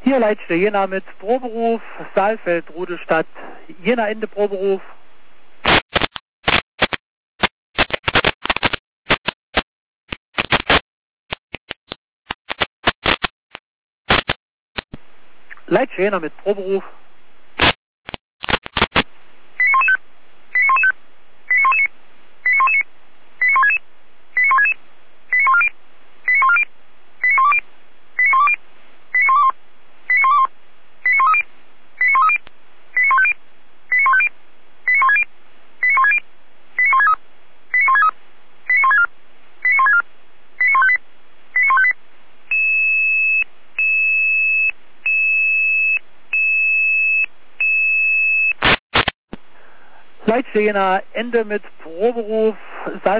Hier Leitstelle Jena mit Proberuf, Saalfeld, Rudestadt, Jena Ende Proberuf. Leitstelle Jena mit Proberuf. Leitstelle Jena Ende mit Proberuf, Saalfeld.